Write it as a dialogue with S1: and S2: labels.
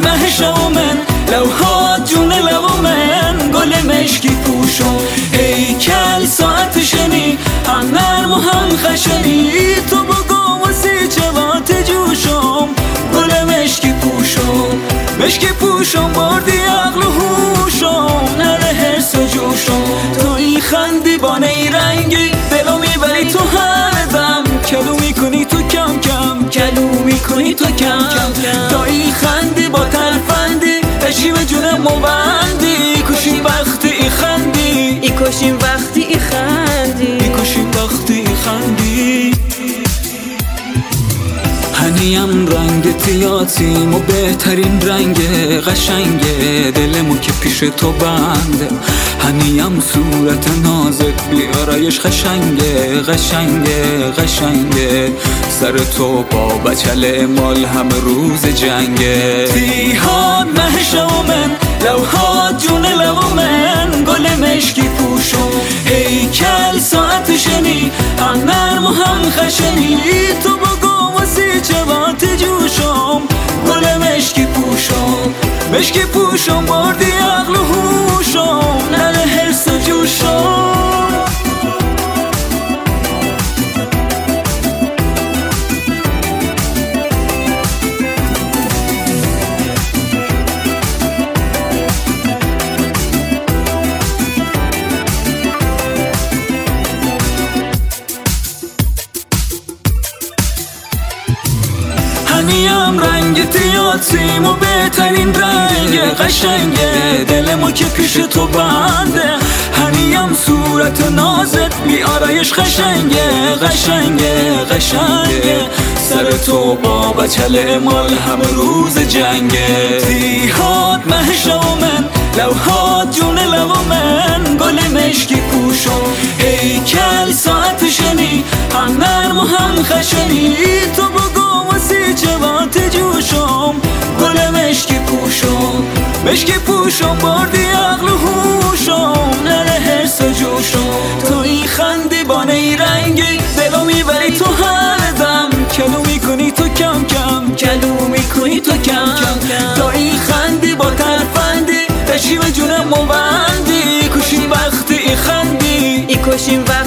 S1: مهشم من لوحات جون لبو من گل مشکی پوشم هیکل ساعت شنی هم نرم و هم خشنی تو بگو واسه جوات جوشم گل مشکی پوشم مشکی پوشم بردی عقل و هوشم نره حرس و جوشم توی خندی بانه ای رنگی دلو میبری تو هر دم کلو میکنی تو کم کم کلو میکنی تو کم کم توی خندی با ترفندی عشقی به جونم موبندی کشیم وقتی ای خندی
S2: ای کشیم وقتی ای خندی
S1: ای کشیم وقتی ای خندی هنیم رنگ تیاتیم و بهترین رنگ قشنگه دلمو که پیش تو بنده هنیم صورت نازت بیارایش قشنگه قشنگه قشنگه سر تو با بچل مال همه روز جنگه تیهات مهشم من لوحات جون لبو من گل مشکی پوشم هیکل ساعت شنی هم نرم و هم خشنی تو بگو واسه جوات جوشم گل مشکی پوشم مشکی پوشم بردی عقل و هوشم نره حرس و جوشم هنیم رنگ تیاتیم و بهترین رنگ قشنگه دلمو که پیش تو بنده هنیم صورت نازت بیارایش قشنگه قشنگه قشنگه سر تو با بچل مال همه روز جنگه تیهات مهشم من لوحات جون لبو من گل مشکی پوشم هیکل ساعت شنی هم نرم و هم خشنی تو بگو واسه جوات جوشم گل مشکی پوشم مشکی پوشم بردی عقل و هوشم نره حرس و جوشم توی خندی بانه ای رنگی دلو میبری تو هر دم کلو میکنی تو کم کم کلو میکنی تو کم کم توی خندی با ترفندی عشقی به جونم موبندی کشیم وقتی ای خندی
S2: ای کشیم وقتی